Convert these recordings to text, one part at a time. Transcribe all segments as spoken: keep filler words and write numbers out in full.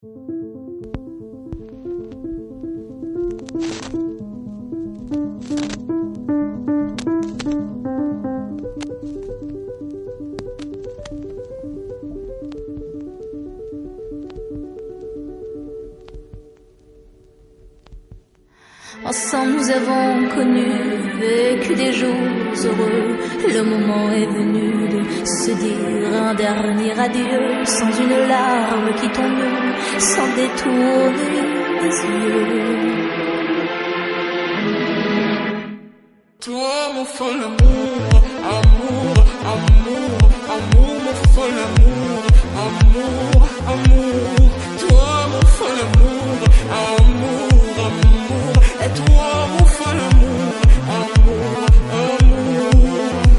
Ensemble nous avons connu, vécu des jours heureux. Le moment est venu de se dire un dernier adieu, sans une larme qui tombe, sans détourner les yeux. Toi mon fol amour, amour, amour, amour, mon fol amour, amour, amour. Toi mon fol amour, amour, amour. Et toi mon fol amour, amour, amour.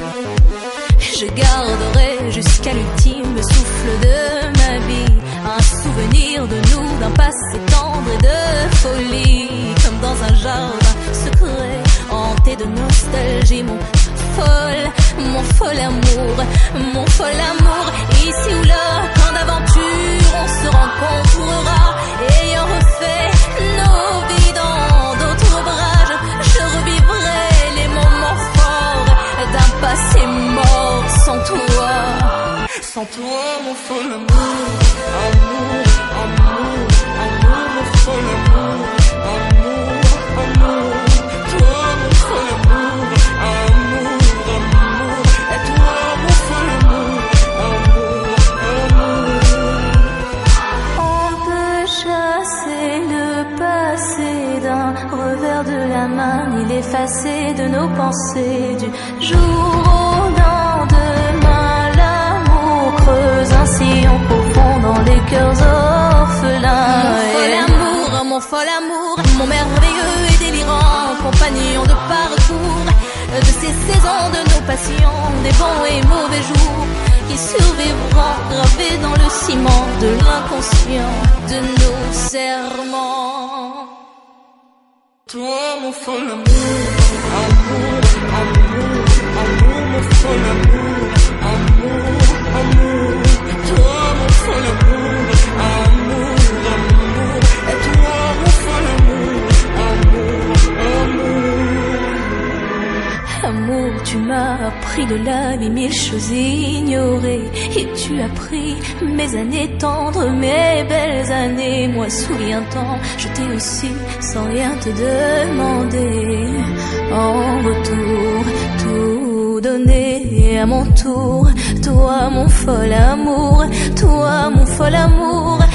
Je garderai jusqu'à l'ultime souffle de ma vie un souvenir de nous, d'un passé tendre et de folie, comme dans un jardin secret hanté de nostalgie. Mon fol, mon fol amour, mon fol amour. Ici ou là, quand d'aventure on se rencontrera, ayant refait nos vies dans d'autres bras, je, je revivrai les moments forts d'un passé mort sans toi. Sans toi mon fol amour, amour, amour, amour, mon fol amour, amour, amour. Toi mon fol amour, amour, amour. Et toi mon fol amour, amour, amour. On peut chasser le passé d'un revers de la main, ni l'effacer de nos pensées. Du jour au lendemain, l'amour creuse un sillon profond dans les cœurs orphelins. Mon fol amour, mon fol amour, mon merveilleux et délirant compagnon de parcours, de ces saisons, de nos passions, des bons et mauvais jours qui survivront gravés dans le ciment de l'inconscient de nos serments. Toi mon fol amour, amour, amour, amour, mon fol amour, amour, amour. Toi mon fol amour, amour, amour. Et toi mon fol amour, amour, amour. Amour, tu m'as appris de la vie mille choses ignorées, et tu as pris mes années tendres, mes belles années. Moi, souviens-t'en, je t'ai aussi sans rien te demander. En retour, tout donner à mon tour. Toi, mon fol amour, toi, mon fol amour.